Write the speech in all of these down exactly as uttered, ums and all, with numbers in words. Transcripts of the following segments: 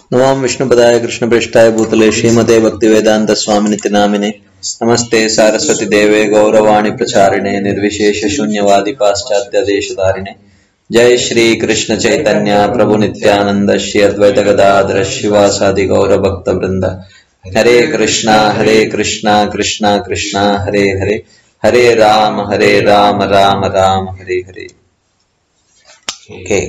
नमो विष्णुपदाय कृष्णप्रेष्ठाय भूतले श्रीमते भक्तिवेदांत स्वामिनिति नामिने नमस्ते सारस्वती देवे गौरवाणी प्रचारिणे निर्विशेष शून्यवादी पाश्चात्य देशधारिणे जय श्री कृष्ण चैतन्य प्रभु नित्यानंद श्री अद्वैत गदाधर शिवासादि गौर भक्त वृंद हरे कृष्णा हरे कृष्णा कृष्णा कृष्णा हरे हरे हरे राम हरे राम राम राम हरे हरे। ओके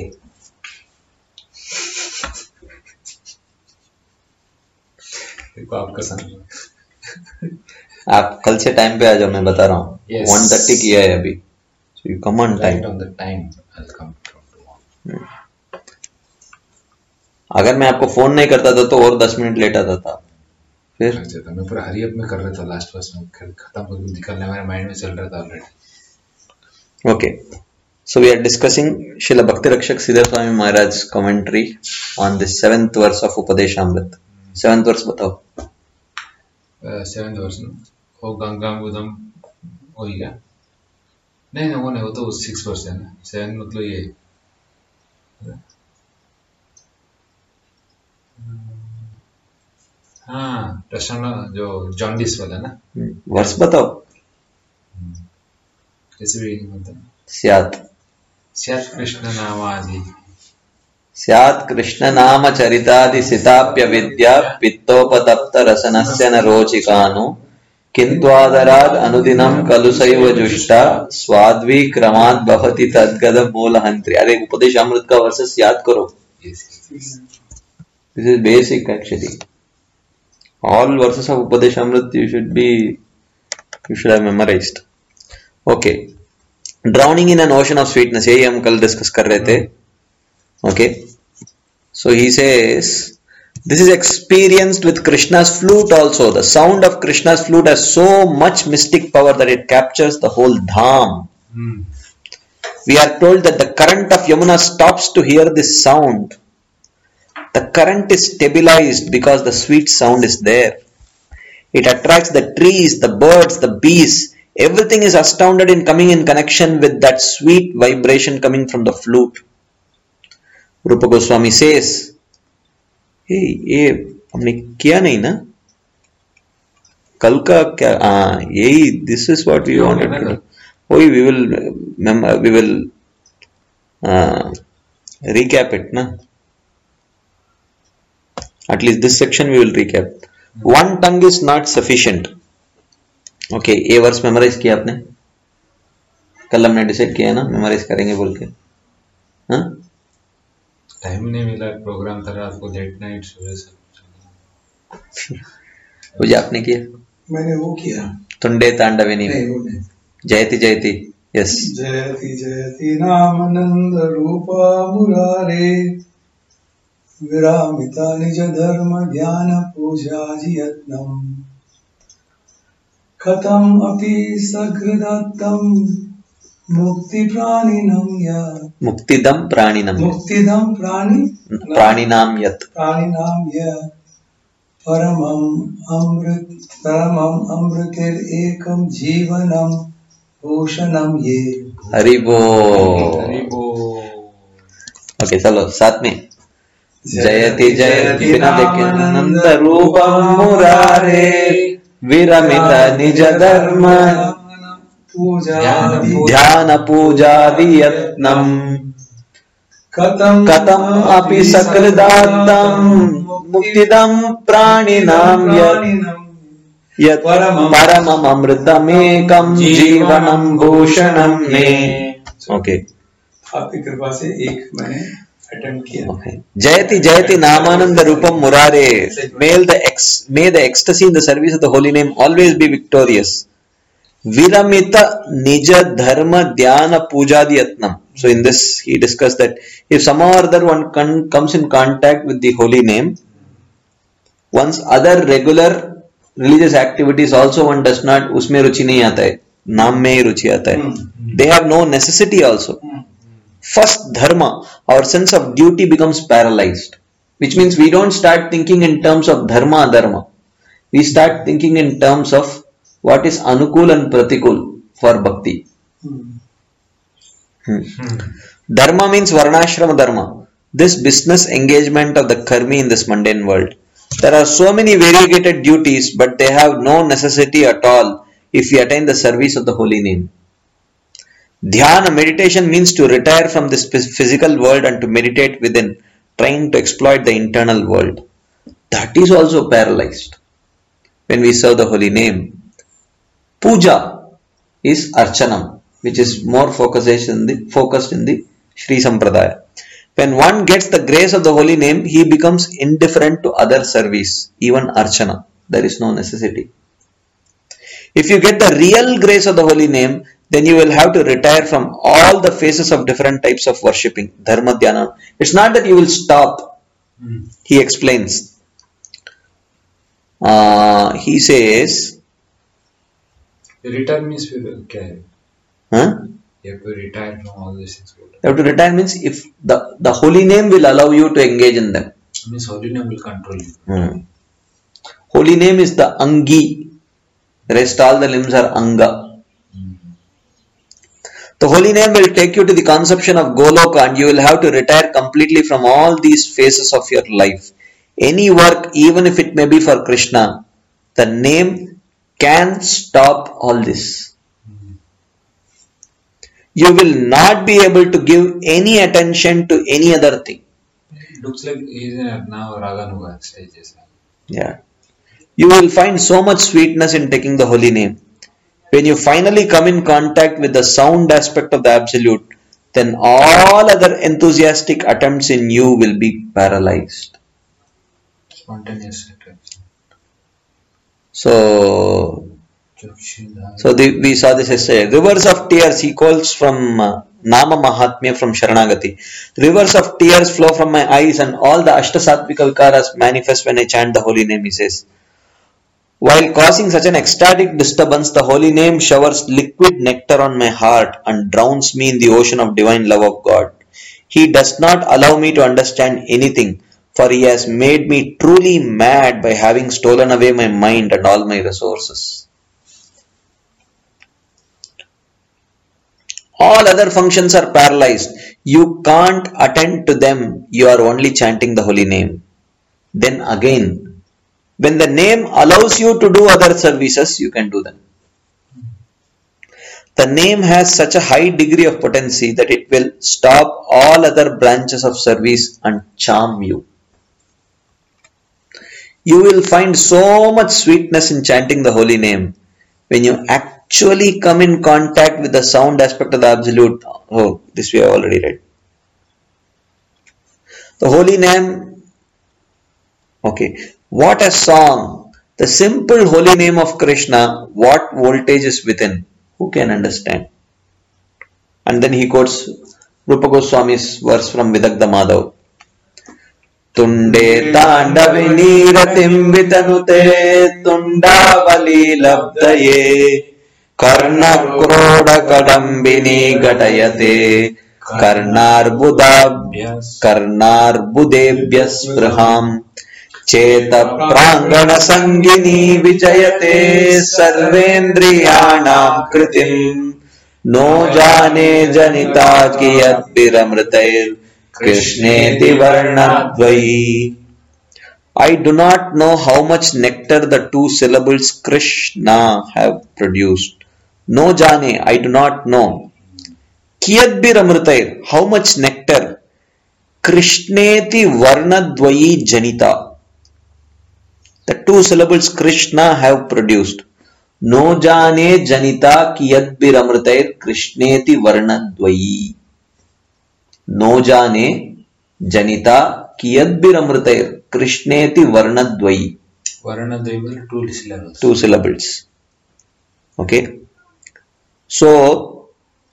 आपका सन आप कल से टाइम पे आ जाओ, मैं बता रहा हूँ। Yes. वन थर्टी किया है अभी, so you come on time. Right on the time. I'll come tomorrow. अगर मैं आपको फोन नहीं करता था तो और दस मिनट लेट आता था। फिर अच्छा था, मैं पूरा हरी अप में कर रहा था, लास्ट वर्ष में खत्म हो निकलने मेरे माइंड में चल रहा था already. Okay, so we are discussing Shrila Bhakti Rakshak Shridhar Swami Maharaj commentary on this seventh verse of Upadeshamrita. Seventh verse बताओ। सेवेंथ वर्स ना वो गंगा उदम हो गया? नहीं नहीं वो नहीं, वो तो सिक्स वर्स है ना। सेवन मतलब ये हाँ प्रश्न जो जॉन्डिस वाला ना। वर्स बताओ। कैसे भी मतलब स्यात् स्यात् कृष्ण नामादि स्यात् कृष्ण नाम चरितादि सिताप्य विद्या पित्तोपतप्त रसनस्य न रोचिकानु किंत्वादराद अनुदिनम कलु सैव जुष्टा स्वाद्वी क्रमात् भवति तद्गद मूलहंत्री। अरे उपदेशामृत का वर्सेस याद करो। This is basic actually. All verses of Upadeshamrita you should be you should have memorized. Okay, drowning in an ocean of sweetness, यही हम कल डिस्कस कर रहे थे। Okay, so he says this is experienced with Krishna's flute also. The sound of Krishna's flute has so much mystic power that it captures the whole dham. Hmm. We are told that the current of Yamuna stops to hear this sound. The current is stabilized because the sweet sound is there. It attracts the trees, the birds, the bees. Everything is astounded in coming in connection with that sweet vibration coming from the flute. रूप Goswami cess, ये हमने किया नहीं ना कल का क्या? हाँ यही, this is what we wanted to do. वही we will we will recap it ना, at least this section we will recap. One tongue is not sufficient. Okay, ये वर्स मेमोराइज किया आपने? कल हमने डिसाइड किया ना मेमोराइज करेंगे बोल के। हाँ टाइम नहीं मिला, प्रोग्राम था रात को, लेट नाइट सुबह सब। वो आपने किया? मैंने वो किया तुंडे तांडविनी नहीं, वो नहीं। जयति जयति यस जयति जयति नाम नंद रूपा मुरारे विरामिता निज धर्म ज्ञान पूजा यत्नम कथम अपि सकृदत्तम मुक्ति प्राणिनम या मुक्तिदम प्राणिनम मुक्तिदम प्राणी प्राणिनाम यत् प्राणिनाम या परमम अमृत परमम अमृतेर एकम जीवनम भूषणम ये। हरि बोल। हरि बोल। ओके चलो साथ में। जयति जयति नंद रूपम मुरारे विरमित निज धर्म ध्यान पूजादि यत्नम कथम कथम अपि सकृदात्तम मुक्तिदम प्राणिनाम यत् परमम अमृतमेकम जीवनम भूषणम मे। ओके, आपकी कृपा से एक मैंने अटेम्प्ट किया। जयति जयति नामानंद रूपम मुरारे, may the ex may the ecstasy in the service of the holy name always be victorious. Viramita nija dharma dhyana pujadi yatnam. So in this he discussed that if somehow or other one con- comes in contact with the holy name, one's other regular religious activities also one does not, उसमें रुचि नहीं आता है, नाम में ही रुचि आता है। They have no necessity also. First dharma, our sense of duty becomes paralyzed, which means we don't start thinking in terms of dharma dharma. We start thinking in terms of what is anukul and pratikul for bhakti. Hmm. Hmm. Dharma means varnashrama dharma. this business engagement of the karmi in this mundane world. There are so many variegated duties, but they have no necessity at all if we attain the service of the holy name. Dhyana, meditation, means to retire from this physical world and to meditate within, trying to exploit the internal world. That is also paralyzed when we serve the holy name. Puja is Archanam, which is more focused in the, focused in the Sri Sampradaya. When one gets the grace of the holy name, he becomes indifferent to other service, even Archana. There is no necessity. If you get the real grace of the holy name, then you will have to retire from all the phases of different types of worshipping, dharma dhyana. It's not that you will stop. Mm. He explains. Uh, he says, retire means okay. Huh? You have to retire from all these things. You have to retire means if the, the holy name will allow you to engage in them. It means holy name will control you. Hmm. Holy name is the Angi. Rest all the limbs are Anga. Hmm. The holy name will take you to the conception of Goloka, and you will have to retire completely from all these phases of your life. Any work, even if it may be for Krishna, the name can stop all this. Hmm. You will not be able to give any attention to any other thing. It looks like he is in now Raganuga stages. Yeah. You will find so much sweetness in taking the holy name. When you finally come in contact with the sound aspect of the Absolute, then all other enthusiastic attempts in you will be paralyzed. Spontaneous attempts. So, so the, we saw this yesterday. Rivers of tears, he calls from uh, Nama Mahatmya from Sharanagati. Rivers of tears flow from my eyes, and all the Ashtasattvika Vikaras manifest when I chant the holy name, he says. While causing such an ecstatic disturbance, the holy name showers liquid nectar on my heart and drowns me in the ocean of divine love of God. He does not allow me to understand anything, for he has made me truly mad by having stolen away my mind and all my resources. All other functions are paralyzed. You can't attend to them. You are only chanting the holy name. Then again, when the name allows you to do other services, you can do them. The name has such a high degree of potency that it will stop all other branches of service and charm you. You will find so much sweetness in chanting the holy name. When you actually come in contact with the sound aspect of the Absolute, oh, this we have already read. The holy name, okay. What a song! The simple holy name of Krishna, what voltage is within? Who can understand? And then he quotes Rupa Goswami's verse from Vidagdha Madhav. Tunde tandavini ratim vitanute tundavali labdaye karna kroda kadambini gatayate karnarbudabhyas karnarbudebhyas praham Cheta prangana sangini vijayate sarvendriyanam kritim no jane janita kiyat piramritair krishneti varnadvai. I do not know how much nectar the two syllables Krishna have produced. No jane, I do not know. Kiyat piramritair, how much nectar? Krishneti varnadvai janita. The two syllables Krishna have produced. No jane janita kiyadbir amritair krishneti varnadvayi. No jane janita kiyadbir amritair krishneti varnadvayi. Varnadvayi will two syllables. Two syllables. Okay. So,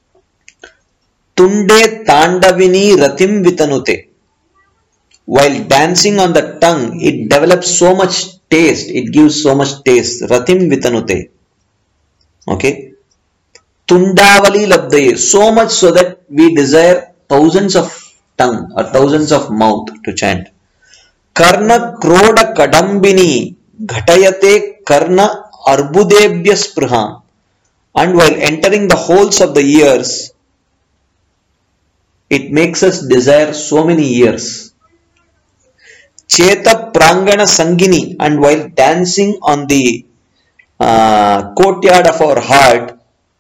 tunde tandavini ratim vitanute. While dancing on the tongue, it develops so much taste, it gives so much taste. Ratim vitanute. Okay. Tundavali labdaye. So much so that we desire thousands of tongue or thousands of mouth to chant. Karna kroda kadambini ghatayate karna arbudebhya spriham. And while entering the holes of the ears, it makes us desire so many years. Cheta Prangana Sangini, and while dancing on the uh, courtyard of our heart,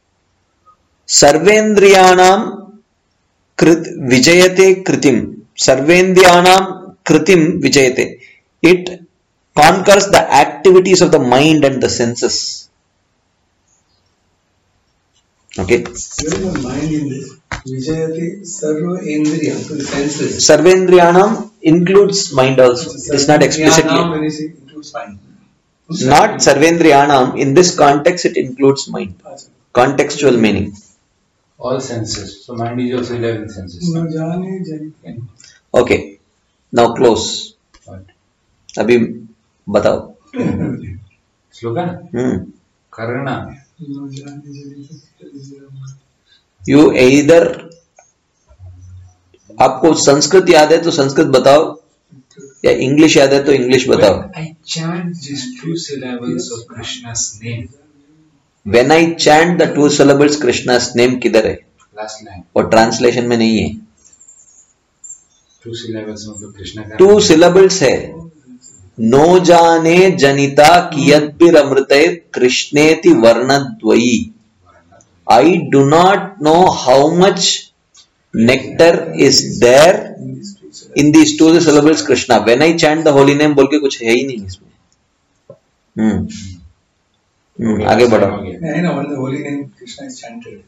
Sarvendriyanam Krit Vijayate Kritim. Sarvendriyanam Kritim Vijayate. It conquers the activities of the mind and the senses. Okay. Where is the mind in this? Vijayati Sarva Indriya, so the senses. Sarvendriyanam includes mind also. It is not explicitly. Sarvendriyanam, when you say includes mind. Not Sarvendriyanam. In this context, it includes mind. Contextual meaning. All senses. So mind is also eleven senses. No jane jane. Okay. Now close. What? Abhi batao. Slogan? Hmm. Karna. No jane jane. You either आपको संस्कृत याद है तो संस्कृत बताओ या English याद है तो English बताओ. When I chant these two syllables of Krishna's name. When I chant the two syllables Krishna's name किधर है? Last line. और ट्रांसलेशन में नहीं है. Two syllables मतलब कृष्णा का. Two syllables है. नो जाने जनिता कियद्भिर अमृते कृष्णेति वर्णद्वयी. I do not know how much nectar is there in these two syllables Krishna. When I chant the holy name बोल के कुछ है ही नहीं इसमें. हम्म हम्म आगे बढ़ो. I know when the holy name Krishna is chanted.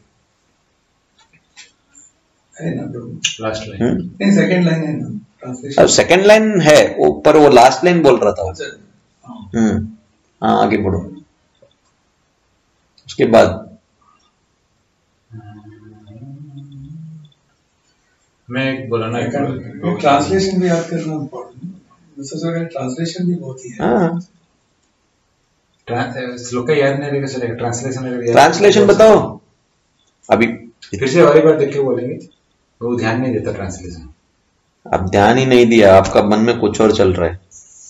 I know bro. Last line. Hmm In second line I know. Translation. अब second line है ऊपर वो लास्ट लाइन बोल रहा था वो. हाँ. हम्म हाँ आगे बढ़ो. उसके बाद मैं एक बोला ना ट्रांसलेशन भी याद करना इम्पोर्टेंट. ट्रांसलेशन भी बहुत ही है. हाँ श्लोक का याद नहीं रहेगा सर. ट्रांसलेशन ट्रांसलेशन बताओ अभी. फिर से और एक बार देख के बोलेंगे. वो ध्यान नहीं देता ट्रांसलेशन. अब ध्यान ही नहीं दिया. आपका मन में कुछ और चल रहा है.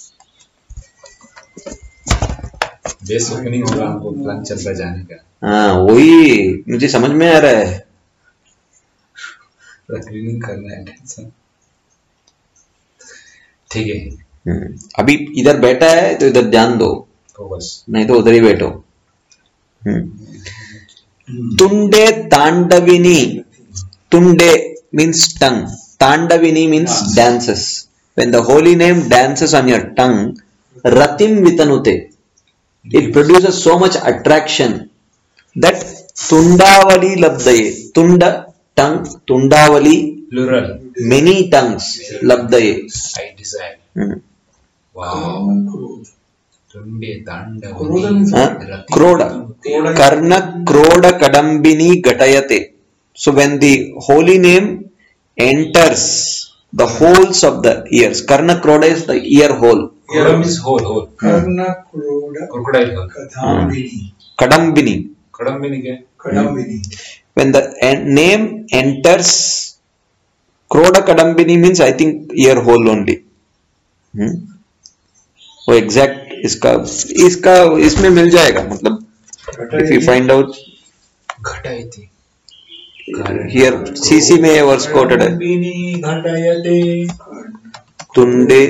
बेस ओपनिंग होगा हमको प्लान चल रहा जाने का. हाँ वही मुझे समझ में आ रहा है. क्लीनिंग करना है टेंशन. ठीक है. अभी इधर बैठा है तो इधर ध्यान दो. तो बस नहीं तो उधर ही बैठो. तुंडे तांडविनी. तुंडे means tongue. Tandavini means dances. When the holy name dances on your tongue, ratim vitanute, it produces so much attraction that tundavali labdaye. Tunda tongue, tundavali plural. Many tongues labdaye. I desire. Hmm. Wow. Tunde Kroda Tandavini. means Huh? Kroda. Karna kroda kadambini gatayate. So when the holy name enters the holes of the ears, Karna kroda is the ear hole. Kroda means hole, hole. Karna Kroda Crocodile hole. Kadambini. Kadambini. Kadambini क्या? Kadambini. When the en- name enters Kroda Kadambini means I think ear hole only. Hmm? वो exact इसका इसका इसमें मिल जाएगा मतलब. If you find out घटायते. here C C में ये verse quoted है. Kadambini घटायते. तुंडे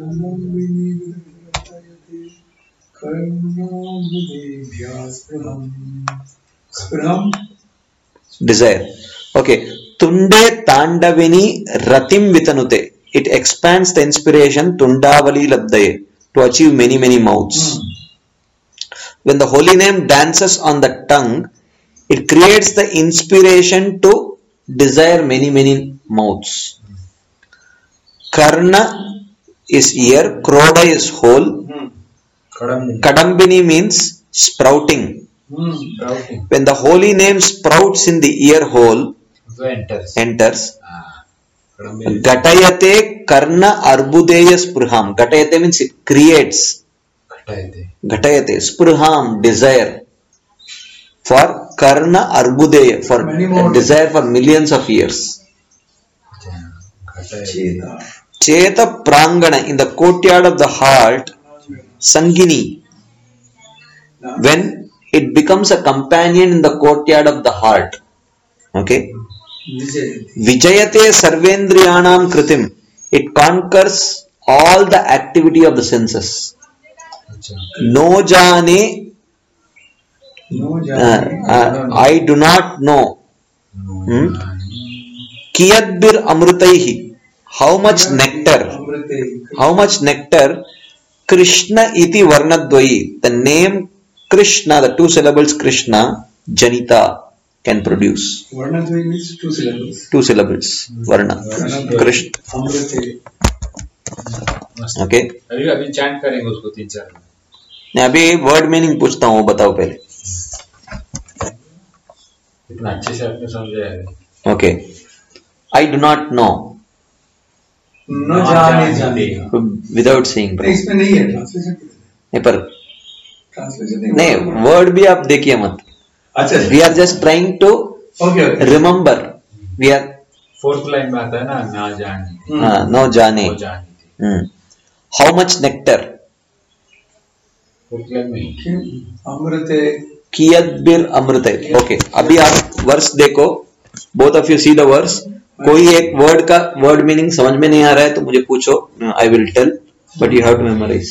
desire. Okay. Tunde Tandavini Ratim Vitanute. It expands the inspiration Tundavali Labdaye to achieve many many mouths. When the holy name dances on the tongue, it creates the inspiration to desire many many mouths. Karna is ear, Kroda is hole, Kadambini. Kadambini means sprouting. Sprouting. When the holy name sprouts in the ear hole, So enters. enters, Ah. Kadambini. Gatayate Karna Arbudeya Sprham. Gatayate means it creates. घटायते. Gatayate Sprham, desire. For Karna Arbudeya, for Many more. desire for millions of years. घटायते. Cheta. Cheta Prangana, in the courtyard of the heart, Sangini. When it becomes a companion in the courtyard of the heart. Okay. Vijayati. Vijayate sarvendriyanam kritim. It conquers all the activity of the senses. अच्छा No jane, No uh, jane. uh, I do not know. Hmm? Kiyadbir amrutaihi. How much nectar? Amrite. How much nectar? Krishna iti varnadvayi. The name Krishna, the two syllables Krishna, Janita, can produce. Varnadvayi means two syllables. Two syllables. Varna. Krishna. Amrite. मस्त Okay. अभी अभी chant करेंगे उसको तीन चार में मैं अभी वर्ड मीनिंग पूछता हूँ, बताओ पहले. इतना अच्छे से आपने समझा है Okay. I do not know. No jane jane. Without saying. नहीं, इसमें नहीं है ट्रांसलेशन. नहीं पर ट्रांसलेशन नहीं, वर्ड भी आप देखिए मत. अच्छा. We are just trying to okay okay. remember. We are fourth line में आता है ना ना जाने uh, no jane. वो जाने थी Hmm. How much nectar? Fourth line में ही अमृते. कियद्बिर अमृत. ओके, अभी आप वर्स देखो. Both of you see the verse. कोई एक वर्ड का वर्ड मीनिंग समझ में नहीं आ रहा है तो मुझे पूछो, I will tell, but you have to memorize.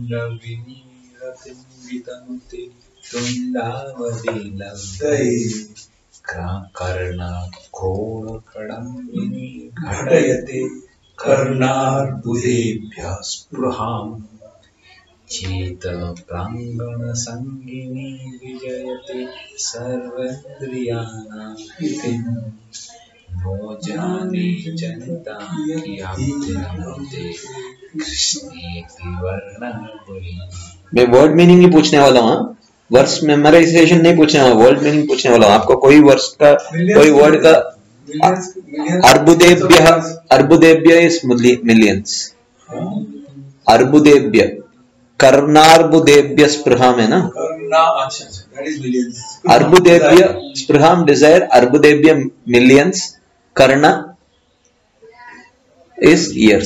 घटयते कर्णार्बुदेभ्यः स्पृहां चेत प्रांगण संगिनी विजयते सर्वेन्द्रियाणां कृतिम् नो जाने जनता क्या बुद्धिमते कृष्णेति वर्णद्वयी. मैं वर्ड मीनिंग ही पूछने वाला हूँ, वर्स मेमोराइजेशन नहीं पूछने वाला, वर्ड मीनिंग पूछने वाला हूँ. आपको कोई वर्स का कोई वर्ड का अर्बुदेभ्य अर्बुदेभ्य इज मिलियंस. अर्बुदेभ्य कर्णार्बुदेभ्य स्पृहाम है ना. कर्णा. अच्छा अच्छा, दैट इज मिलियंस. अर्बुदेभ्य स्पृहाम डिजायर. अर्बुदेभ्य मिलियंस. कर्णा is ears.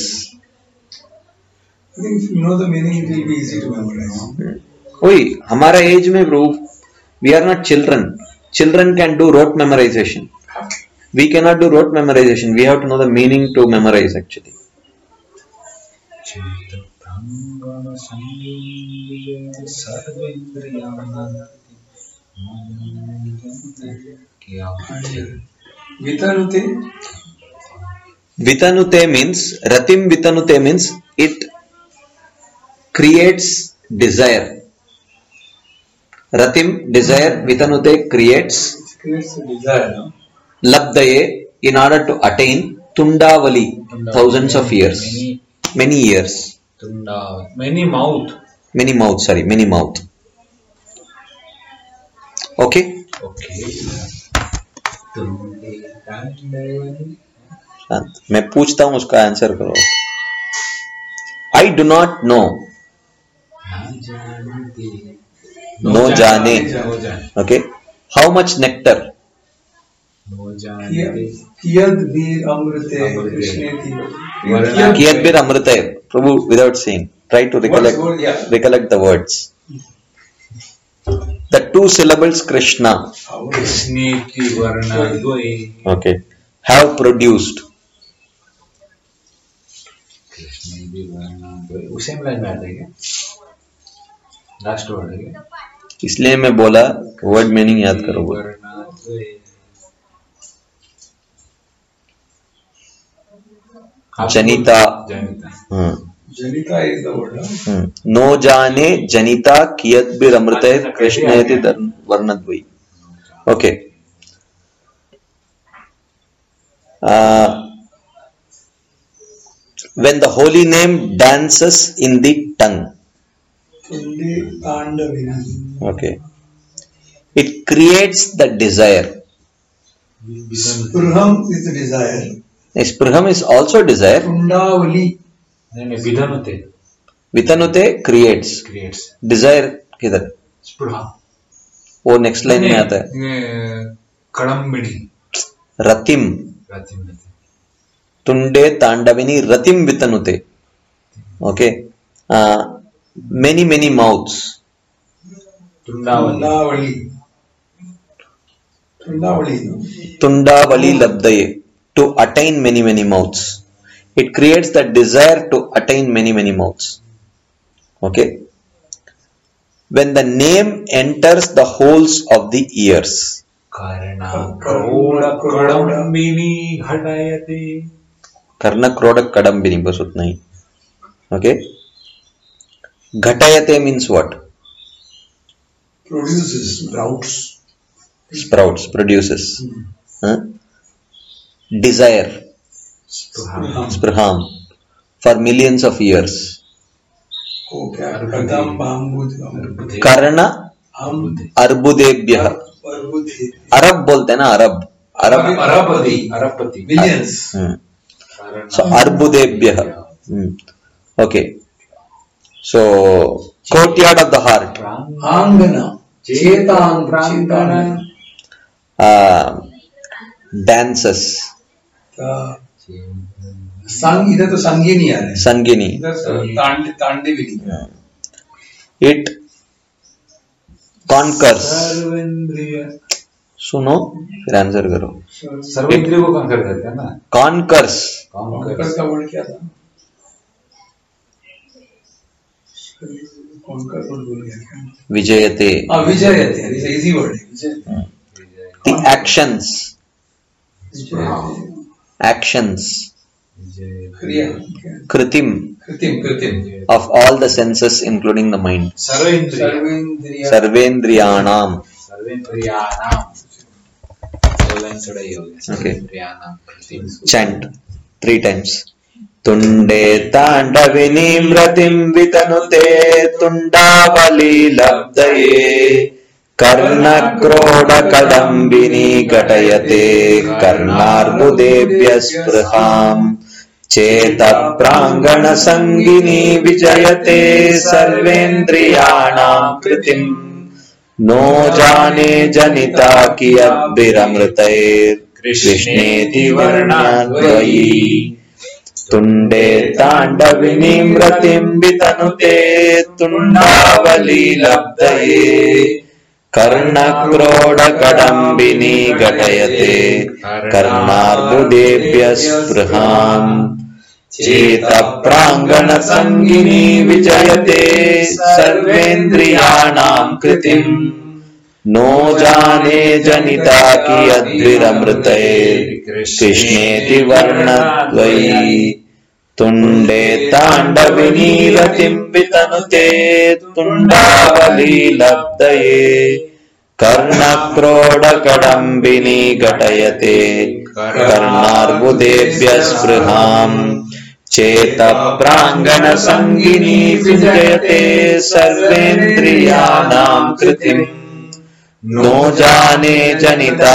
I think if you know the meaning, it will be easy to memorize. वही हमारा एज में bro, we are not children. Children can do rote memorization. We can not do rote memorization. We have to know the meaning to memorize actually. चेत प्रांगण संगिनी विजयते सर्वेन्द्रियाणां क्या बुद्धिमते. Vitanute. Vitanute means, ratim vitanute means it creates desire. Ratim desire, vitanute creates. It creates a desire, no? Labdaye in order to attain. Tundavali thousands of years. Many, Many years. tunda, many mouth. Many mouth, sorry, many mouth. Okay. Okay. तुंडे तांडवनी. शांत. मैं पूछता हूं, उसका answer करो. I do not know. ना जानते. नो जाने. नो जाने. ओके. How much nectar? नो जानते. कियद वीर अमृते अमृते. कृष्णेति. वरना- कियद्भिर अमृते. प्रभु, without saying, try to recollect, Word, yeah. recollect the words. The two syllables Krishna, कृष्णेति वर्णद्वये. okay, have produced. कृष्णेति वर्णद्वये. उसे में लाइन में आता है क्या? लास्ट वर्ड है क्या? इसलिए मैं बोला वर्ड मीनिंग याद करो. वर्णद्वये. जनिता. जनिता. हम्म. जनिता is the word, no? Hmm. नो जाने जनिता कियद्भिर अमृते कृष्णेति वर्णद्वयी. Okay. Uh, when the holy name dances in the tongue, Tunde Tandavini. okay, it creates the desire. Sprham is the desire. Sprham is also desire. Tundavali. नहीं नहीं विधानते. Vitanute creates. Creates. Desire किधर? स्पृहा. वो next line में आता है. कड़म्बिणी. रतिम. रतिम. तुंडे तांडविनी रतिम वितनुते. Okay. Uh, many many mouths. तुंडावली. Tundavali. Tundavali. Tundavali labdaye, to attain many many mouths. It creates the desire to attain many many mouths. Okay. When the name enters the holes of the ears. Karna kroda kadambini ghatayate. Karna kroda kadambini, बस उतना ही. Okay. Ghatayate means what? Produces, sprouts. Sprouts, produces. Hmm. Huh? Desire. Spraham. Spraham. For millions of years. Okay. Kadam bambudham. Karna Am arbudebhyah. arbudhe. अरब बोलते हैं ना, अरब. अरब. Arabadi. Arapati. Millions. Hmm. Karna. So arbudebhyah. Hmm. Okay. So courtyard of the heart. Angana. Chetan prangana. Uh, dances. Uh, संग इधर तो संगीनी आ रहे हैं. Sangini. इधर तांड तांडविनी. It conquers. सर्वेंद्रिय. सुनो फिर आंसर करो. सर्वेंद्रिय को कंकर करते हैं ना. Conquers. कॉन्कर का वर्ड क्या था? कॉन्कर वर्ड बोल गया क्या? Vijayate. हाँ विजयते. इजी वर्ड है विजय. The actions. विजयते. Actions. क्रिया. Kritim. कृतिम कृतिम. Of all the senses including the mind. सर्वेंद्रिय. सर्वेंद्रिय. Sarvendriyanam. सर्वेंद्रियानाम. Solan चढ़ाई हो गया. सर्वेंद्रियानाम. Chant three times. Tunde तांडविनीं रतिं वितनुते तुंडावली लब्धये कर्णक्रोडकदम्बिनी घटयते कर्णार्बुदेभ्यः स्पृहाम् चेतप्राङ्गणसङ्गिनी विजयते सर्वेन्द्रियाणां कृतिम् नो जाने जनिता कियद्भिरमृतैर्कृष्णेति वर्णाद्वयी तुंडे तांडविनीं रतिं वितनुते तुंडावली लब्धये कर्णक्रोडकदम्बिनी घटयते कर्णार्बुदेभ्यः स्पृहाम् चेतप्राङ्गणसङ्गिनी विजयते सर्वेन्द्रियाणां कृतिम् नो जाने जनिता कियद्भिरमृतैर्कृष्णेति वर्णद्वयी तुंडे तांडविनी रतिं वितनुते तुंडावली लब्धये कर्णक्रोडकदम्बिनी घटयते कर्णार्बुदेभ्यः स्पृहाम् चेतप्राङ्गणसङ्गिनी विजयते सर्वेन्द्रियाणां कृतिम् नो जाने जनिता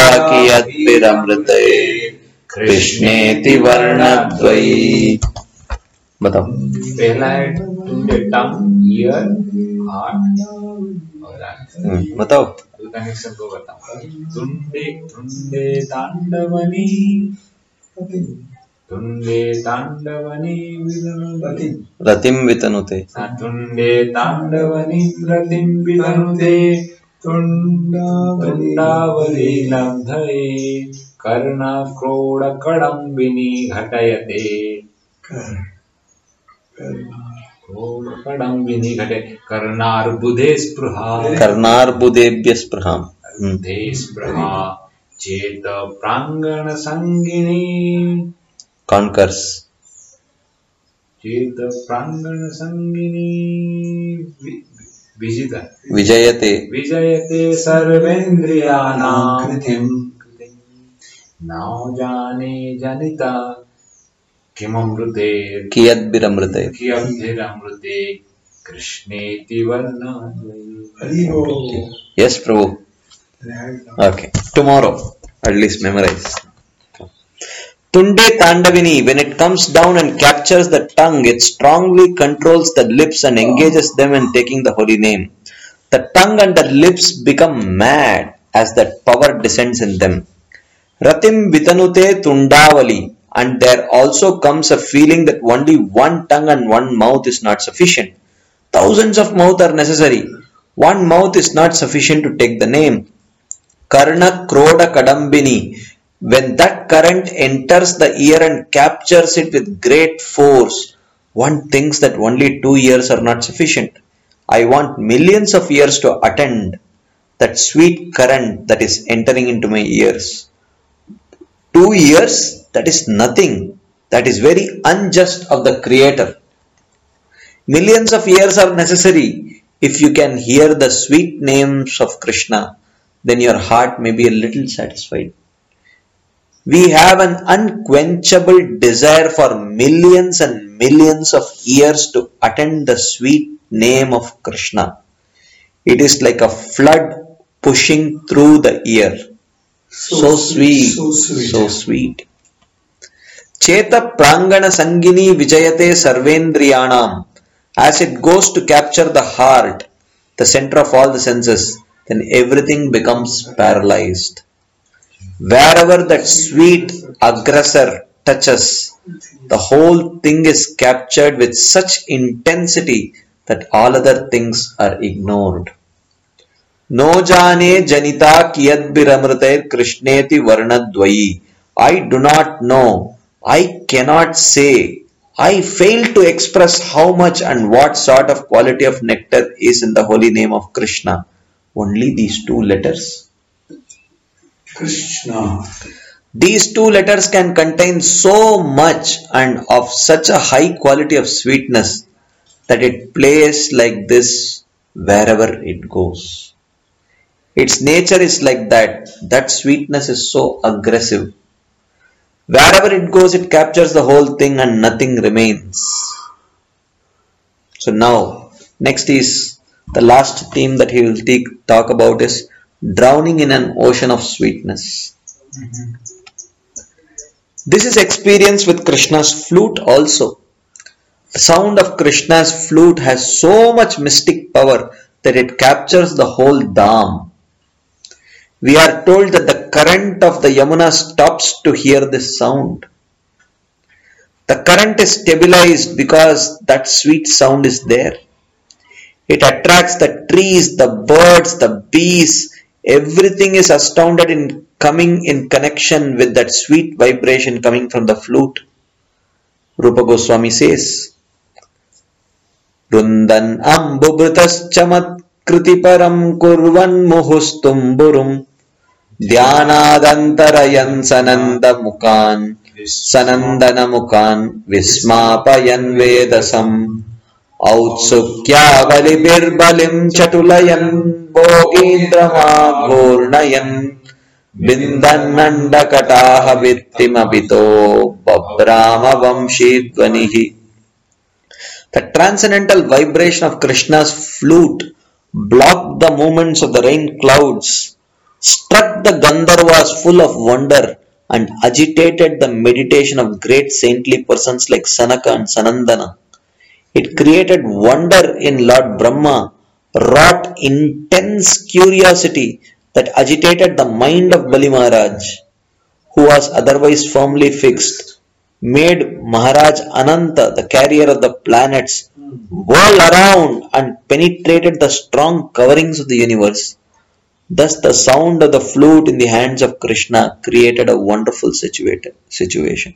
कियद्भिरमृतैर्कृष्णेति वर्णद्वयी. बताओ. पहला है टुंडे टंग, ईयर, हार्ट और आंख. बताओ. कनेक्शन को बताओ. टुंडे टुंडे तांडवनी टुंडे तांडवनी विदनुते. रतिं वितनुते. टुंडे तांडवनी रतिं विदनुते तुंडावली लब्धये कर्णक्रोडकदम्बिनी घटयते क्रोडकदम्बिनी घटे कर्णार्बुदे स्पृहा कर्णार्बुदेभ्यः स्पृहाम्. अर्बुदे स्पृहा चेत प्राङ्गणसङ्गिनी Conquers. चेत प्राङ्गणसङ्गिनी विजिता विजयते. विजयते सर्वेन्द्रियाणां कृतिम् न जाने जनिता किममृते कियद्भिरमृते कियद्भिरमृते कृष्णेति वर्णाद्वयी. Yes, Prabhu. Okay. Tomorrow, at least memorize. Tunde Tandavini, when it comes down and captures the tongue, it strongly controls the lips and engages them in taking the holy name. The tongue and the lips become mad as that power descends in them. Ratim Vitanute Tundavali, and there also comes a feeling that only one tongue and one mouth is not sufficient. Thousands of mouths are necessary. One mouth is not sufficient to take the name. Karna Kroda Kadambini. When that current enters the ear and captures it with great force, one thinks that only two ears are not sufficient. I want millions of ears to attend that sweet current that is entering into my ears. Two ears, that is nothing. That is very unjust of the Creator. Millions of ears are necessary. If you can hear the sweet names of Krishna, then your heart may be a little satisfied. We have an unquenchable desire for millions and millions of ears to attend the sweet name of Krishna. It is like a flood pushing through the ear. So, so sweet, so sweet, so sweet. Cheta prangana sangini vijayate sarvendriyanam. As it goes to capture the heart, the center of all the senses, then everything becomes paralyzed. Wherever that sweet aggressor touches, the whole thing is captured with such intensity that all other things are ignored. No jane janita kiyadbiramritair krishneti varnadvayi. I do not know, I cannot say, I fail to express how much and what sort of quality of nectar is in the holy name of Krishna. Only these two letters. Krishna. These two letters can contain so much and of such a high quality of sweetness that it plays like this wherever it goes. Its nature is like that. That sweetness is so aggressive. Wherever it goes, it captures the whole thing and nothing remains. So now, next is the last theme that he will take, talk about is drowning in an ocean of sweetness. Mm-hmm. This is experienced with Krishna's flute also. The sound of Krishna's flute has so much mystic power that it captures the whole dham. We are told that the current of the Yamuna stops to hear this sound. The current is stabilized because that sweet sound is there. It attracts the trees, the birds, the bees. Everything is astounded in coming in connection with that sweet vibration coming from the flute. Rupa Goswami says, Rundan ambubrutas chamat kritiparam kurvan muhustumburum Dhyanadantarayan sananda mukan sanandana mukan vismapayan vedasam Autsukya valibirbalim chatulayan bogindrama gurnayan Bindanandakataha vittimabito babrama vamshidvanihi. The transcendental vibration of Krishna's flute blocked the movements of the rain clouds, struck the Gandharvas full of wonder and agitated the meditation of great saintly persons like Sanaka and Sanandana. It created wonder in Lord Brahma, wrought intense curiosity that agitated the mind of Bali Maharaj, who was otherwise firmly fixed, made Maharaj Ananta, the carrier of the planets, whirl around and penetrated the strong coverings of the universe. Thus the sound of the flute in the hands of Krishna created a wonderful situation.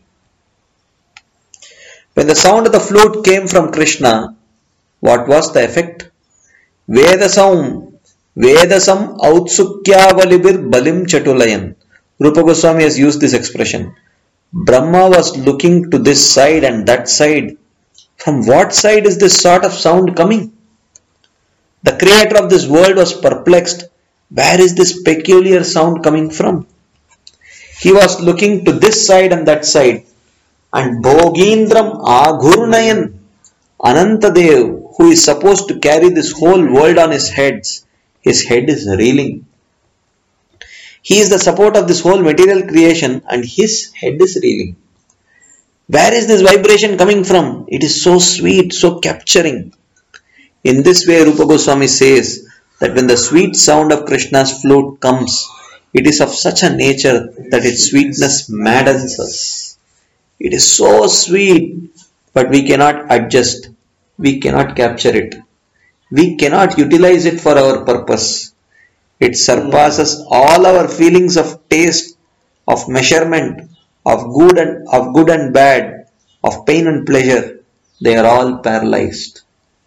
When the sound of the flute came from Krishna, what was the effect? Vedasam, Vedasam Autsukyavalibir Balim Chatulayan. Rupa Goswami has used this expression. Brahma was looking to this side and that side. From what side is this sort of sound coming? The creator of this world was perplexed. Where is this peculiar sound coming from? He was looking to this side and that side. And Bhogindram Agurnayan, Anantadev, who is supposed to carry this whole world on his heads, his head is reeling. He is the support of this whole material creation and his head is reeling. Where is this vibration coming from? It is so sweet, so capturing. In this way, Rupa Goswami says that when the sweet sound of Krishna's flute comes, it is of such a nature that its sweetness maddens us. It is so sweet, but we cannot adjust. We cannot capture it. We cannot utilize it for our purpose. It surpasses all our feelings of taste, of measurement, of good and of good and bad, of pain and pleasure. They are all paralyzed.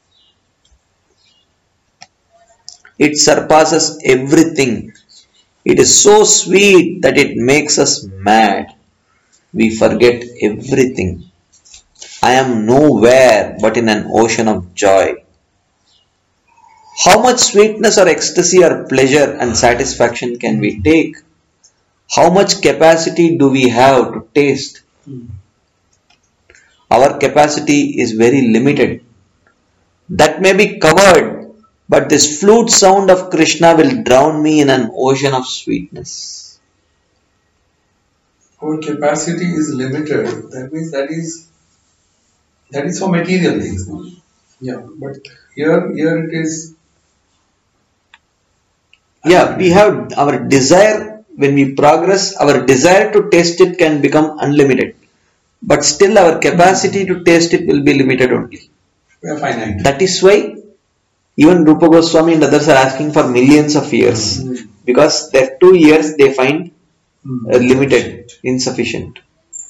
It surpasses everything. It is so sweet that it makes us mad. We forget everything. I am nowhere but in an ocean of joy. How much sweetness or ecstasy or pleasure and satisfaction can we take? How much capacity do we have to taste? Our capacity is very limited. That may be covered, but this flute sound of Krishna will drown me in an ocean of sweetness. Our capacity is limited. That means that is that is for material things. No? Yeah, but here here it is. Yeah, we have our desire, when we progress, our desire to taste it can become unlimited. But still our capacity to taste it will be limited only. We are finite. That is why even Rupa Goswami and others are asking for millions of years. Mm. Because their two years they find Mm. uh, limited, insufficient.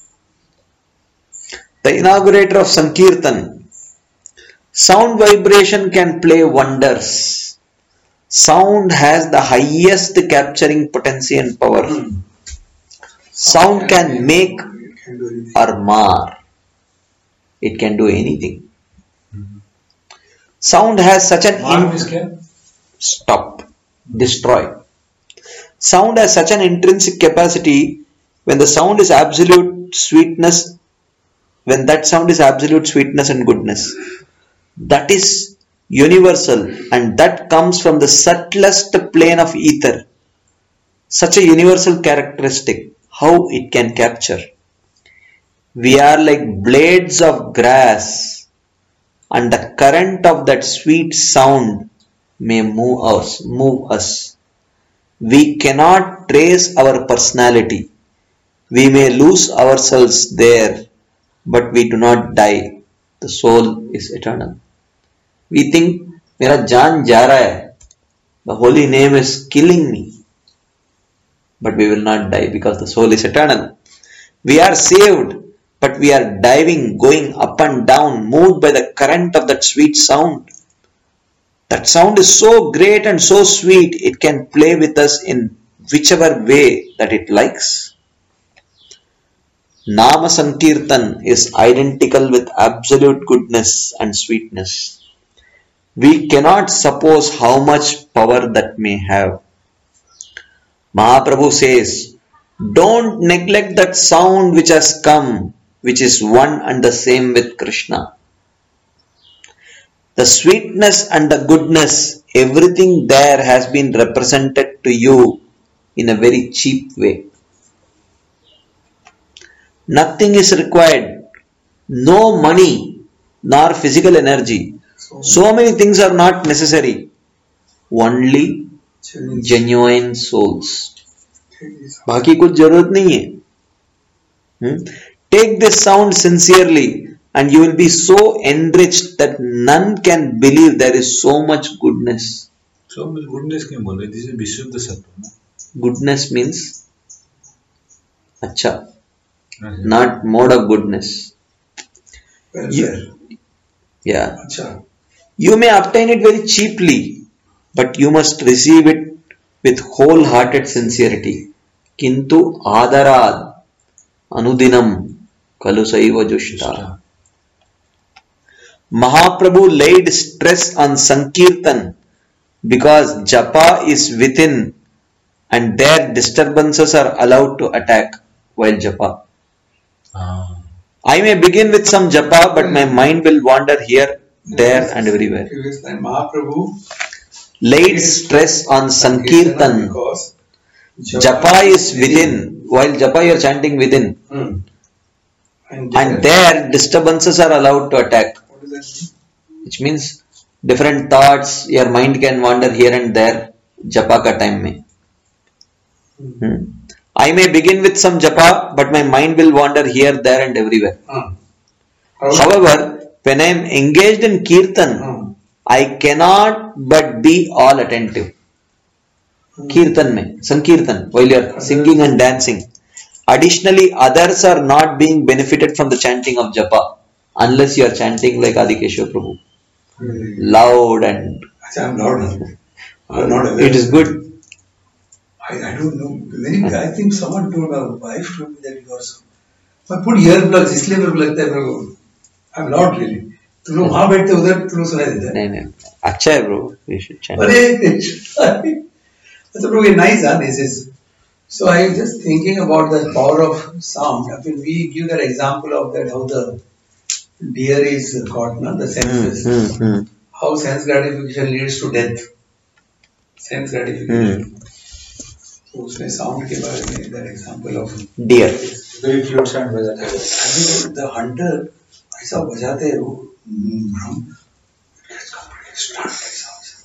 The inaugurator of Sankirtan. Sound vibration can play wonders. Sound has the highest capturing potency and power. Mm. Sound can make It can do anything. or mar. It can do anything. Sound has such an Mark in- is क्या? stop, destroy. Sound has such an intrinsic capacity. When the sound is absolute sweetness, when that sound is absolute sweetness and goodness, that is universal, and that comes from the subtlest plane of ether. Such a universal characteristic, how it can capture. We are like blades of grass, and the current of that sweet sound may move us, move us. We cannot trace our personality. We may lose ourselves there, but we do not die. The soul is eternal. We think, मेरा जान जा रहा है. The holy name is killing me. But we will not die because the soul is eternal. We are saved, but we are diving, going up and down, moved by the current of that sweet sound. That sound is so great and so sweet, it can play with us in whichever way that it likes. Nama Sankirtan is identical with absolute goodness and sweetness. We cannot suppose how much power that may have. Mahaprabhu says, don't neglect that sound which has come, which is one and the same with Krishna. The sweetness and the goodness, everything there has been represented to you in a very cheap way. Nothing is required, no money nor physical energy. So many things are not necessary, only genuine souls. बाकी कुछ जरूरत नहीं है. Hmm? Take this sound sincerely and you will be so enriched that none can believe there is so much goodness. So much goodness क्यों बोल रहे? This is Vishuddha Sattva, ना? Goodness means अच्छा, अच्छा. not mode of goodness. Welfare. Yeah. Acha. You may obtain it very cheaply, but you must receive it with wholehearted sincerity. Kintu adarad anudinam kalusaiva jushta. Mahaprabhu laid stress on Sankirtan because japa is within and their disturbances are allowed to attack while japa. Ah. I may begin with some japa, but my mind will wander here, there and everywhere. Previous line, Mahaprabhu Laid stress on Sankirtan. because Japa is within. While japa you are chanting within. Hmm. And, And there disturbances are allowed to attack. what does that mean? Which means different thoughts, your mind can wander here and there. Japa ka time mein. Hmm. I may begin with some japa, but my mind will wander here, there and everywhere. Hmm. However, when I am engaged in kirtan, Hmm. I cannot but be all attentive. Kirtan mein, Sankirtan, while you are singing and dancing. Additionally, others are not being benefited from the chanting of japa unless you are chanting like Adikeshwar Prabhu. Loud and. I'm loud. I'm not aware. It is good. I, I don't know. Very, I think someone told my wife told me that you are so. I put earplugs, इसलिए मेरे को लगता है मेरे को. I'm not really. तुम लोग वहाँ बैठते हो उधर तुम लोग सुनाई देता है. नहीं नहीं. अच्छा है bro. We should chant. अरे अच्छा bro, nice huh? This is. So I was just thinking about the power of sound. I mean, we give that example of that how the deer is caught, no? The senses. Hmm, hmm, hmm. How sense gratification leads to death. Sense gratification. Hmm. तो उसमें sound के बारे में that example of Deer. very flute sound बजाते हैं. I mean, the hunter ऐसा बजाते हैं वो drum. It gets completely stunned ऐसा.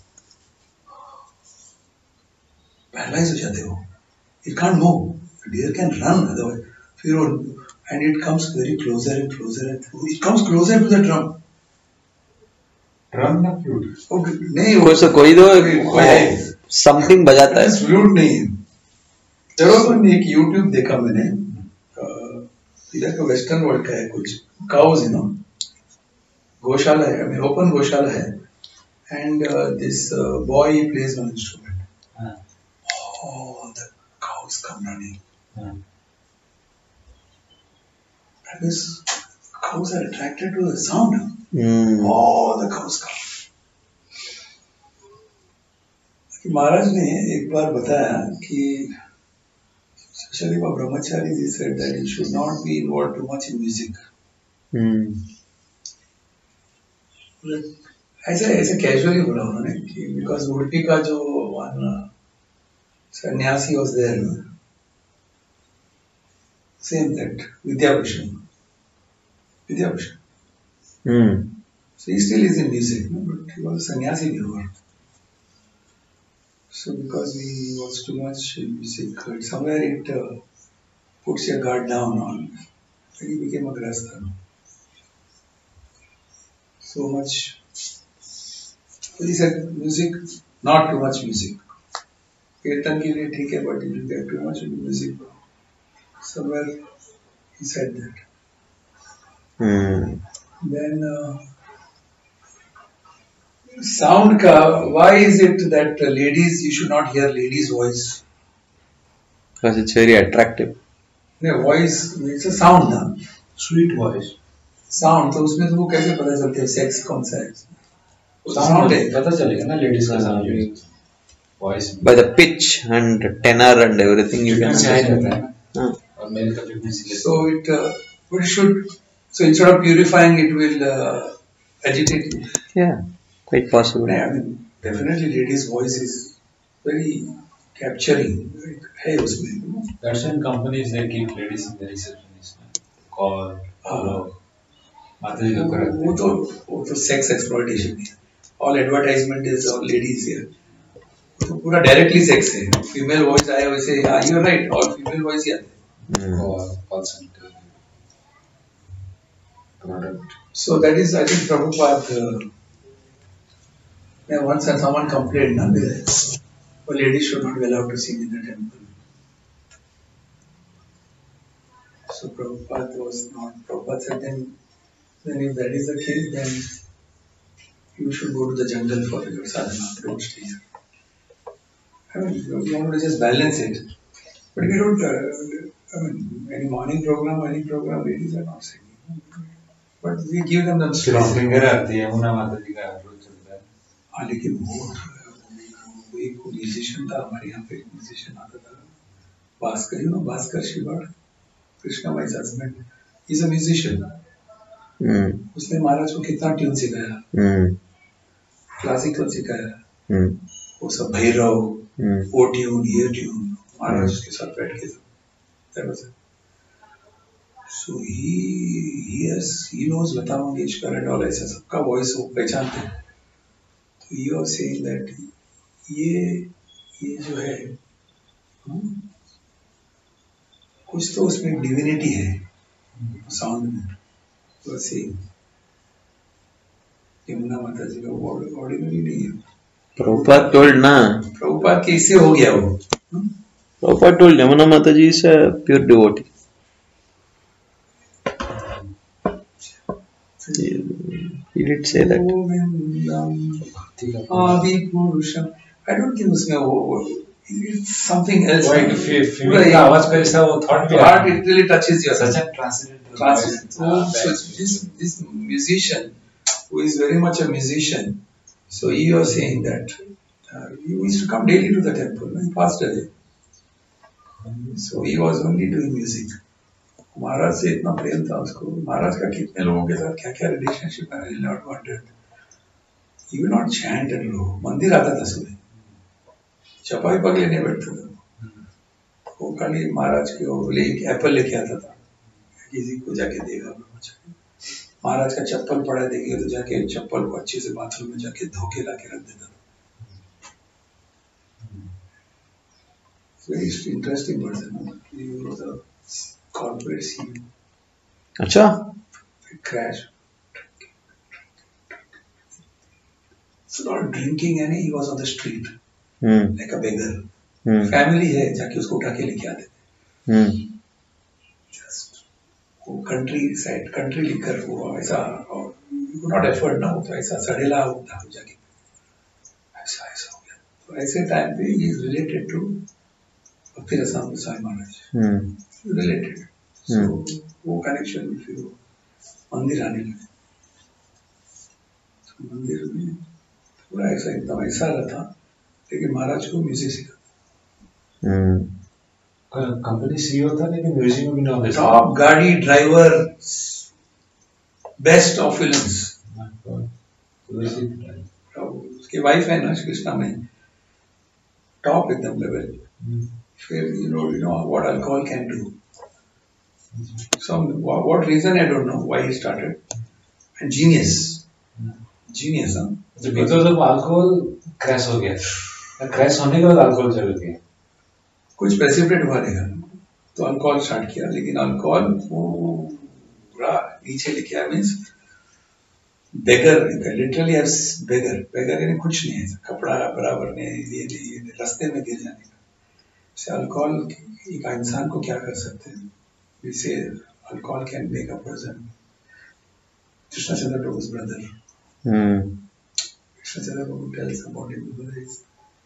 Paralyzed हो जाते हो. It can't move. The deer can run otherwise. फिर वो and it comes very closer and closer and it comes closer to the drum. Drum ना flute. Okay, नहीं कोई से कोई दो कोई है. something बजाता है. Flute नहीं है. जरूर एक YouTube देखा मैंने. इधर का वेस्टर्न वर्ल्ड का है कुछ. Cows, you know. गौशाला है. I mean open गौशाला है. And uh, this uh, boy plays one instrument. हाँ. Oh, the cows come running. हाँ. That is, cows are attracted to the sound. Hmm. Oh, the cows come. महाराज ने एक बार बताया कि Shalipa Brahmachari ji said that you should not be involved too much in music. Hmm. ऐसे ऐसे casually बोला उन्होंने कि बिकॉज उडुपी का जो वन सन्यासी वाज देयर सेम दैट विद्याभूषण विद्याभूषण Hmm. so he still is in music, no? But he was a sannyasi before. So because he was too much in music, somewhere it uh, puts your guard down on. And he became a grasta. So much. But he said music, not too much music. Kirtan ke liye theek hai, but if you get too much into music, somewhere he said that. Hmm. Then uh, sound ka, why is it that uh, ladies, you should not hear ladies' voice? Because it's very attractive. No, voice, it's a sound ना. Sweet voice. Sound, तो उसमें तुमको कैसे पता चलता है sex कौन सा है? Sound है. पता चलेगा ना ladies का sound. Voice. By the pitch and tenor and everything you can Frequency see. रहता है ना. हाँ. और male का frequency. So it, uh, but it should, so instead of purifying, it will uh, agitate you. Yeah, quite possible. I mean, definitely ladies' voice is very capturing. है उसमें. That's when companies they keep ladies in the receptionist. Call, hello. माता जी का करते. वो तो वो तो sex exploitation है. All advertisement is all ladies here. तो पूरा directly sex है. Female voice आया वैसे, yeah, you're right. All female voice ही आते हैं. Hmm. Call, call center. Product. So that is, I think, Prabhupada. Uh, yeah, once and someone complained, na, that a lady should not be allowed to sing in the temple. So Prabhupada was not. Prabhupada said, then, then if that is the case, then you should go to the jungle for your sadhana. Don't stay here. I mean, you want to just balance it. But we don't. Uh, I mean, any morning program, any program, ladies are not singing. But we give them the space. Singer आती है मुन्ना माता जी का रोज चलता है. हाँ लेकिन वो वो एक म्यूजिशियन था हमारे यहाँ पे एक म्यूजिशियन आता था भास्कर यू नो भास्कर शिवाड़ Krishna Mai's husband he's a musician. Hmm. उसने महाराज को कितना ट्यून सिखाया. Hmm. क्लासिकल सिखाया. Hmm. वो सब भैरव Hmm. वो ट्यून ये ट्यून महाराज उसके साथ बैठ के that was it. So he he has he knows Lata Mangeshkar and all ऐसा सबका voice वो पहचानते हैं. तो he was saying that ये ये जो है हम्म, कुछ तो उसमें divinity है sound में. तो saying यमुना माता जी का ordinary नहीं है. Prabhupada told na. प्रभुपाद के इससे हो गया वो. Prabhupada told Yamuna Mataji is a pure devotee. He did say that. Adi Purusham. I don't think उसमें वो it's something else. Why if you feel का आवाज पर ऐसा वो thought भी Heart, it really touches your such a transcendental Transcendental. voice. So, so this this musician who is very much a musician, so he was saying that uh, he used to come daily to the temple. He passed away. So he was only doing music. महाराज से इतना प्रेम था उसको. महाराज का कितने लोगों के साथ क्या क्या रिलेशनशिप है, I will not wonder. He will not chant and go. मंदिर आता था सुबह. चपाई पगले नहीं बैठता था. वो खाली महाराज के वो ले एप्पल लेके आता था. किसी को जाके देगा. महाराज का चप्पल पड़ा देंगे तो जाके चप्पल को अच्छे से बाथरूम में जाके धो के ला के रख देता था. Very interesting person. He was a corporate C E O. अच्छा. Crash. So not drinking any, he was on the street Hmm. like a beggar. Hmm. Family है जाके उसको उठा के लेके आते थे. Hmm. Just वो country side, country liquor हुआ ऐसा और you could not afford ना, तो ऐसा सड़ेला होता है जाके ऐसा ऐसा हो गया. तो ऐसे टाइम पे he is related to Bhakti Rasam Goswami Maharaj. Hmm. Related. So वो connection में फिर वो मंदिर आने लगे. तो मंदिर में थोड़ा ऐसा एकदम ऐसा रहता, लेकिन महाराज को म्यूजिक सिखा. Hmm. कंपनी सीईओ था लेकिन म्यूजिक में भी नाम लेता. टॉप गाड़ी ड्राइवर, बेस्ट ऑफ फिल्म्स. उसकी वाइफ है ना कृष्णा में, टॉप एकदम लेवल. फिर you know you know what alcohol can do. Some what, what reason I don't know why he started. And genius, genius huh? Because of alcohol crash हो गया. Crash होने के बाद अल्कोहल चल गया. कुछ प्रेसिपिटेट हुआ रहेगा तो अल्कोहल स्टार्ट किया, लेकिन अल्कोहल पूरा नीचे लेके आया. मीन्स बेगर, लिटरली बेगर. बेगर यानी कुछ नहीं है, कपड़ा बराबर नहीं, ये नहीं, रास्ते में गिर जाने का. से अल्कोहल एक इंसान को क्या कर सकते हैं. जैसे alcohol can make a person. Krishna Chandra Prabhu's brother. Hmm. Krishna Chandra Prabhu tells about him. He's,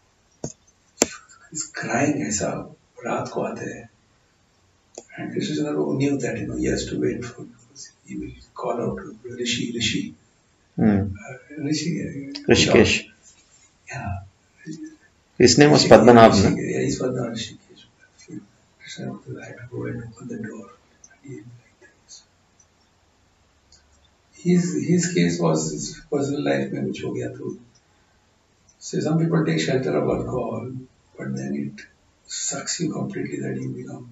he's crying ऐसा, रात को आते हैं. And Krishna Chandra Prabhu knew that, you know, he has to wait for, he will call out to Rishi, Rishi. Hmm. Uh, Rishi. Rishikesh. Yeah. His name was Padmanabh. Rishi, No? yeah, he's Padmanabh Rishikesh. Krishna Prabhu had to go and open the door. He, like this. His, his case was his personal life में कुछ हो गया तो. So some people take shelter of alcohol, but then it sucks you completely that you become.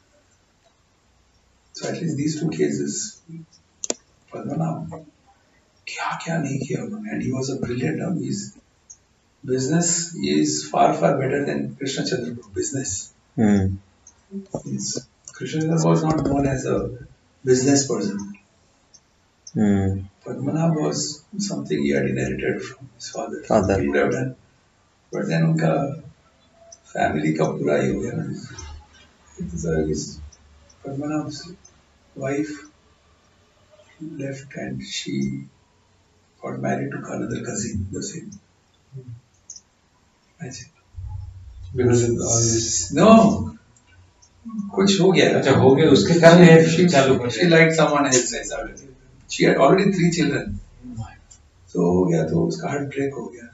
So at least these two cases, Padmanabh, क्या क्या नहीं किया उन्होंने. And he was a brilliant. Um, his business is far far better than Krishna Chandra Prabhu. Business. Hmm. His, Krishna Chandra was not known as a business person. Hmm. Padmanabh was something he had inherited from his father. Father. He would have done. But then उनका family का पूरा ही हो गया ना. It was uh, his Padmanabh's wife left and she got married to another cousin, the same. Imagine. Because all this. No, कुछ हो गया. अच्छा हो गया उसके कारण ये She, चालू कर she liked someone else. ऐसा. She had already three children. तो हो गया तो उसका हार्ट ब्रेक हो गया.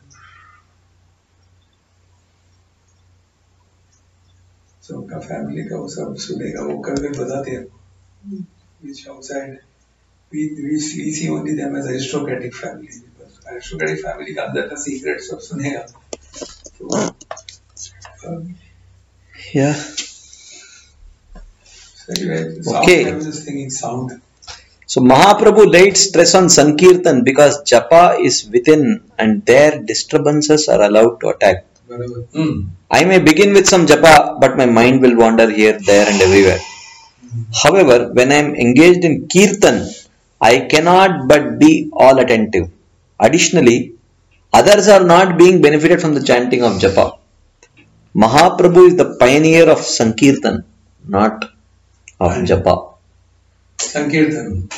So उनका फैमिली का वो सब सुनेगा, वो कभी बताते हैं. Which outside we we see, we see only them as aristocratic family, because aristocratic family का अंदर का सीक्रेट सब सुनेगा. तो um, Yeah. so anyway, sound, Okay. I was just thinking sound. So Mahaprabhu laid stress on Sankirtan because japa is within and their disturbances are allowed to attack. Mm. I may begin with some japa, but my mind will wander here, there and everywhere. However, when I am engaged in kirtan, I cannot but be all attentive. Additionally, Others are not being benefited from the chanting of japa. Mahaprabhu is the pioneer of Sankirtan, not of japa. Sankirtan.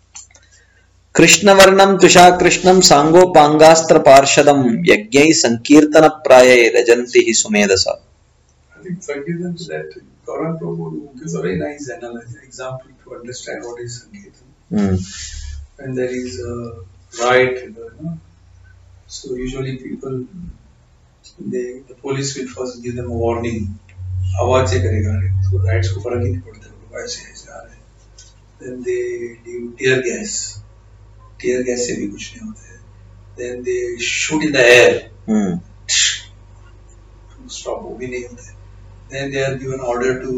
Krishna Varnam Tusha Krishnam Sango Pangastra Parshadam Yagyai Sankirtana Praye Rajanti Sumedasa. I think Sankirtan is that Gauranga Prabhu gives a very nice analogy, example to understand what is Sankirtan. Mm. When there is a riot, you know, so usually people, they, the police will first give them a warning. आवाज से करेगा, तो rights को फर्क ही नहीं पड़ता, लोग ऐसे ऐसे आ रहे हैं. Then they give tear gas. Tear gas से भी कुछ नहीं होता है. Then they shoot in the air. Mm. To stop, वो भी नहीं होता है. Then they are given order to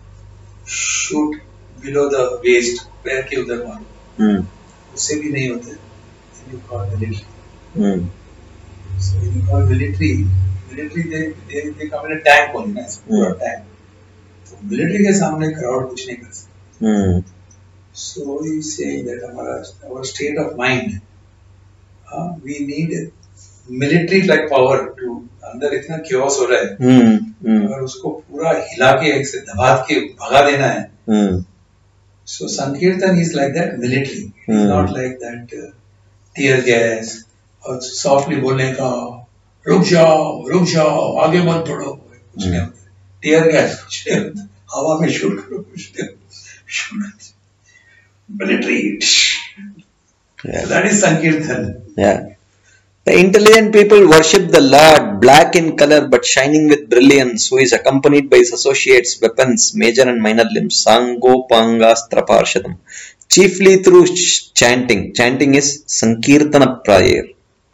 shoot below the waist, पैर के उधर मारो. Mm. उससे भी नहीं होता है. Then you call military. Mm. So when you call military, military they they they come in a tank only, ना, पूरा tank. तो military के सामने crowd कुछ नहीं कर सकता. Mm. So he is saying that हमारा our state of mind, uh, we need military like power to अंदर इतना chaos हो रहा है. Mm. Mm. अगर उसको पूरा हिला के एक से दबा के भगा देना है. Mm. So Sankirtan is like that military. It's Hmm. not like that uh, tear gas और softly बोलने का रुक जाओ रुक जाओ आगे मत बढ़ो कुछ नहीं होता. Tear gas कुछ नहीं होता. हवा में शूट करो कुछ नहीं होता. Shoot military. Yeah. So that is Sankirtan. Yeah. The intelligent people worship the Lord, black in color but shining with brilliance, who is accompanied by his associates, weapons, major and minor limbs, Sango Pangastra Parshadam, chiefly through chanting. Chanting is Sankirtana prayer.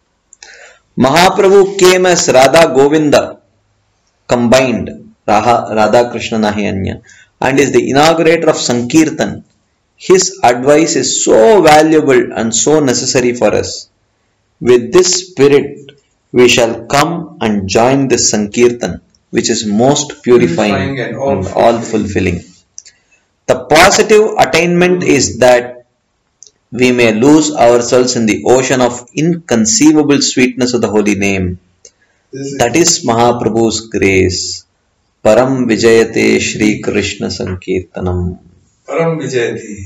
Mahaprabhu came as Radha Govinda, combined, Radha, Radha Krishna Nahi Anya, and is the inaugurator of Sankirtan. His advice is so valuable and so necessary for us. With this spirit, we shall come and join this Sankirtan, which is most purifying, Purifying and and all all fulfilling. The positive attainment is that we may lose ourselves in the ocean of inconceivable sweetness of the holy name. This is That is Mahaprabhu's grace. Param Vijayate Shri Krishna Sankirtanam. Param Vijayati.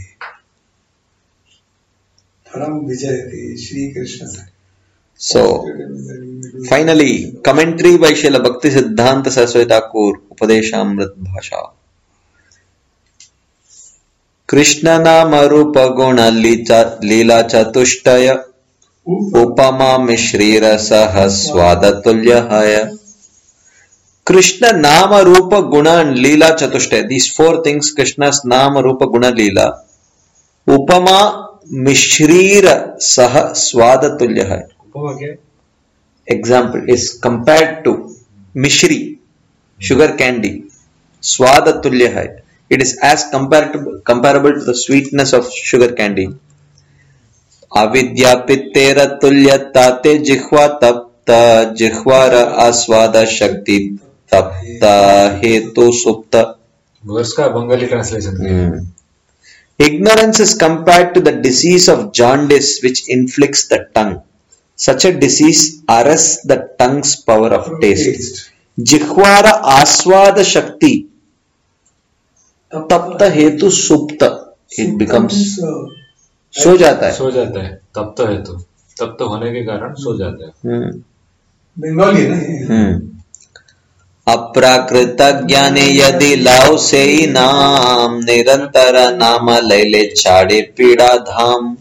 Param Vijayati Shri Krishna. So, finally, commentary by Srila Bhakti Siddhanta Saraswati Thakur, Upadeshamrit Bhasha. Krishna Nama Rupa Guna Leela Chatushtaya Upama Mishri Rasaha Swadatulya Haya. Krishna Nama Rupa Guna and Leela Chatushtaya. These four things, Krishna's Nama Rupa Guna Leela. Upama Mishri Rasaha Swadatulya Haya. Example is compared to Mishri, sugar candy, Swada Tulya hai. It is as comparable, comparable to the sweetness of sugar candy. Avidya Pittera Tulya Tate Jihva Tapta Jihvara Aswada Shakti Tapta Hetu Supta. Verse का Bengali translation. Hmm. Ignorance is compared to the disease of jaundice which inflicts the tongue. Such a disease arrests the tongue's power of taste. Jihvara aswada shakti tapta hetu supta. It becomes सो जाता है. सो जाता है. तप्त हेतु. तप्त होने के कारण सो जाता है. Hmm. बंगाली ना ये. Hmm. अप्राकृत ज्ञाने यदि लाओ से नाम निरंतर नाम लैले छाड़े पीड़ा धाम.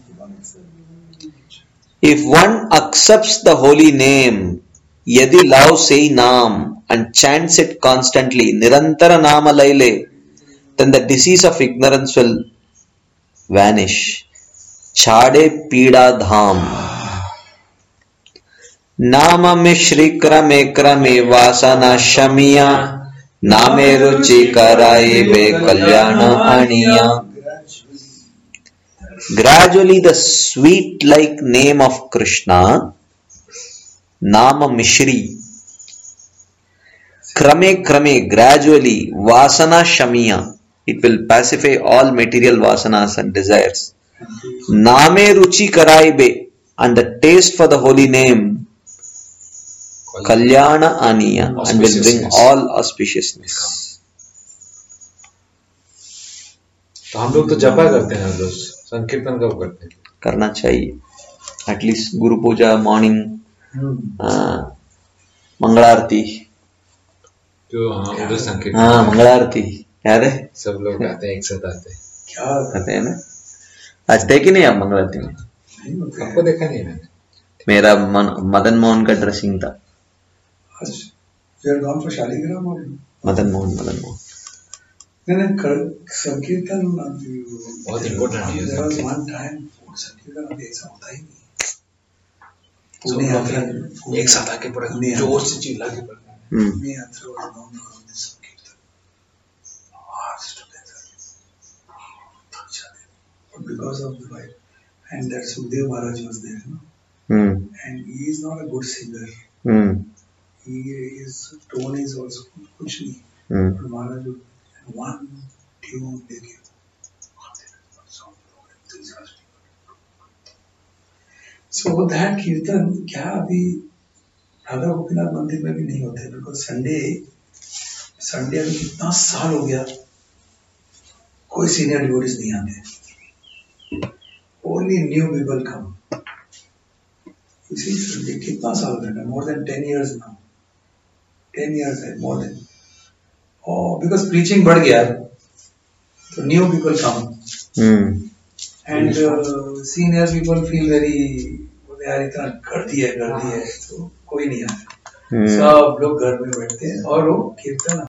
If one accepts the holy name, Yadi Lao Sei Nam, and chants it constantly, Nirantara Nama Laile, then the disease of ignorance will vanish. Chade Pida Dham. Nama Mishri Krame Krame Vasana Shamiya, Name Ruchi Karai Be Kalyana Aniya. Gradually the sweet like name of Krishna, Nama Mishri, Krame Krame, gradually, Vasana Shamiya, it will pacify all material vasanas and desires. Name Ruchi Karaibe, and the taste for the holy name kalyana aniya and will bring all auspiciousness. तो हम लोग तो जपा करते हैं रोज, संकीर्तन कब करते हैं? करना चाहिए, एटलीस्ट गुरु पूजा मॉर्निंग, मंगलारती, जो हाँ उधर संकीर्तन, हाँ मंगलारती याद है, सब लोग आते हैं, एक साथ आते हैं, क्या करते हैं ना। आज देखी नहीं आप मंगलारती में? आपको देखा नहीं मैंने। मेरा मन, मदन मोहन का ड्रेसिंग था। आज we are gone for Shaligram और मदन मोहन मदन मोहन नहीं नहीं कर- संकीर्तन बहुत इम्पोर्टेंट है there was संकीर्तन। one time संकीर्तन अभी ऐसा होता ही नहीं। पुणे यात्रा एक साथ आके पूरा पुणे जोर से चिल्ला के पढ़ते हैं। हम्म पुणे यात्रा was known for this संकीर्तन hours together थक जाते थे। But because of the vibe and that Sukhdev Maharaj was there, you know, hmm and he is not a good singer. Hmm He his tone is also कुछ नहीं। हम्म But Maharaj would one tune they give. So that कीर्तन क्या अभी राधा गोपीनाथ मंदिर में भी नहीं होते, बिकॉज संडे संडे अभी कितना साल हो गया कोई सीनियर डिवोटीज नहीं आते, ओनली न्यू पीपल कम। इसी संडे कितना साल हो गया, more than ten years now, ten years है मोर देन। और बिकॉज प्रीचिंग बढ़ गया तो new people come hmm and senior people feel very यार इतना गर्दी है गर्दी है, तो कोई नहीं आता, हम्म सब लोग घर में बैठते हैं और वो कीर्तन